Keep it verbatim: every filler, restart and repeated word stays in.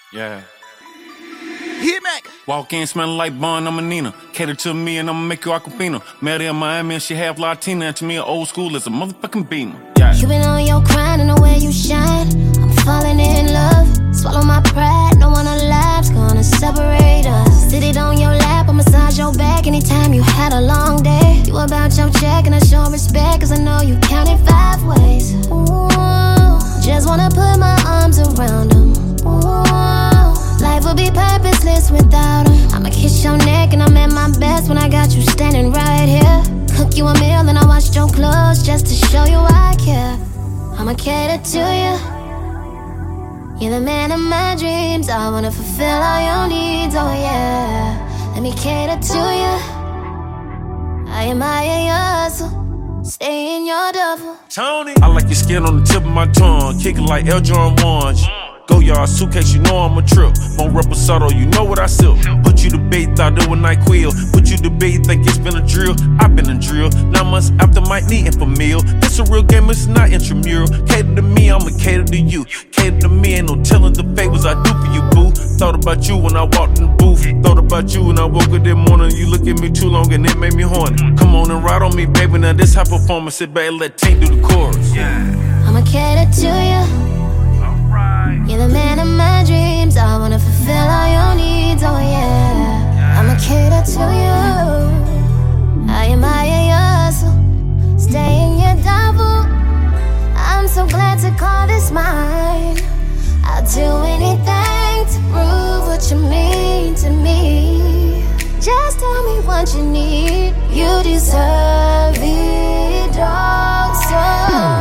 Yeah. Hit Mac. Walk in smelling like Bun, I'm a Nina. Cater to me and I'ma make you Aquafina. Met her in Miami and she half Latina. And to me, old school is a motherfucking Beamer. Yeah. You been on your grind and the way you shine, I'm falling in love. Swallow my pride, no one alive's gonna separate us. Sit it on your lap, I massage your back anytime you had a long day. You about your check and I show respect, cause I know you counted five ways. Ooh, just wanna put my arms around them. Ooh, life would be purposeless without them. I'ma kiss your neck and I'm at my best when I got you standing right here. Cook you a meal and I washed your clothes just to show you I care. I'ma cater to you. You're the man of my dreams. I wanna fulfill all your needs, oh yeah. Let me cater to you. I admire your hustle. Stay in your double. Tony. I like your skin on the tip of my tongue. Kicking like El Jordan ones. Go yard suitcase, you know I'm a trip. Won't reposado, you know what I sell. Put you to bait, thought it was NyQuil. Put you to bait, think it's been a drill. I've been a drill. Nine months after might need for meal. It's a real game, it's not intramural. Cater to me, I'ma cater to you. Cater to me, ain't no telling the favors I do for you, boo. Thought about you when I walked in the booth. Thought about you when I woke up that morning. You look at me too long and it made me horny. Come on and ride on me, baby. Now this high performance, sit back and let Tink do the chorus. Yeah. I'ma cater to you. You're the man of my dreams. I wanna fulfill all your needs, oh yeah. I'ma cater to you. I admire your hustle. Stay in your double. I'm so glad to call this mine. I'll do anything to prove what you mean to me. Just tell me what you need. You deserve it all, so